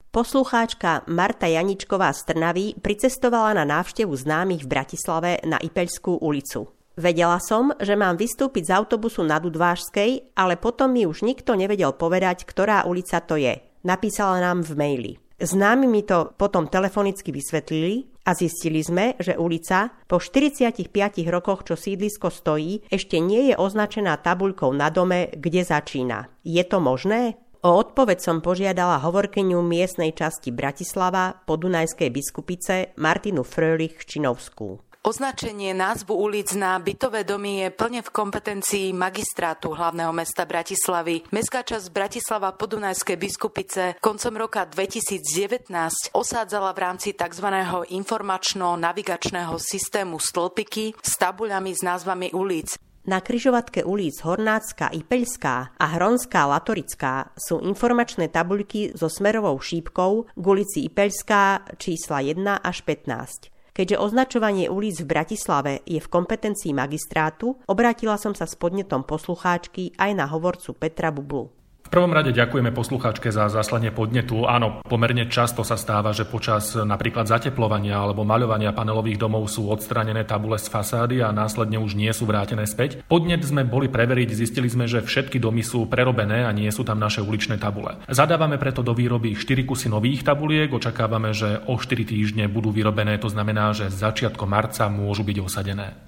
Poslucháčka Marta Janičková z Trnavy pricestovala na návštevu známych v Bratislave na Ipeľskú ulicu. Vedela som, že mám vystúpiť z autobusu na Dudvážskej, ale potom mi už nikto nevedel povedať, ktorá ulica to je. Napísala nám v maili. Známi mi to potom telefonicky vysvetlili a zistili sme, že ulica po 45 rokoch, čo sídlisko stojí, ešte nie je označená tabuľkou na dome, kde začína. Je to možné? O odpoveď som požiadala hovorkyňu miestnej časti Bratislava Podunajskej Biskupice Martinu Fröhlich-Činovskú. Označenie názvu ulic na bytové domy je plne v kompetencii magistrátu hlavného mesta Bratislavy. Mestská časť Bratislava Podunajskej Biskupice koncom roka 2019 osádzala v rámci tzv. Informačno-navigačného systému stĺpiky s tabuľami s názvami ulic. Na križovatke ulic Hornácka, Ipeľská a Hronská, Latorická sú informačné tabuľky so smerovou šípkou k ulici Ipeľská čísla 1 až 15. Keďže označovanie ulic v Bratislave je v kompetencii magistrátu, obrátila som sa s podnetom poslucháčky aj na hovorcu Petra Bublu. V prvom rade ďakujeme poslucháčke za zaslanie podnetu. Áno, pomerne často sa stáva, že počas napríklad zateplovania alebo maľovania panelových domov sú odstranené tabule z fasády a následne už nie sú vrátené späť. Podnet sme boli preveriť, zistili sme, že všetky domy sú prerobené a nie sú tam naše uličné tabule. Zadávame preto do výroby 4 kusy nových tabuliek, očakávame, že o 4 týždne budú vyrobené, to znamená, že začiatkom marca môžu byť osadené.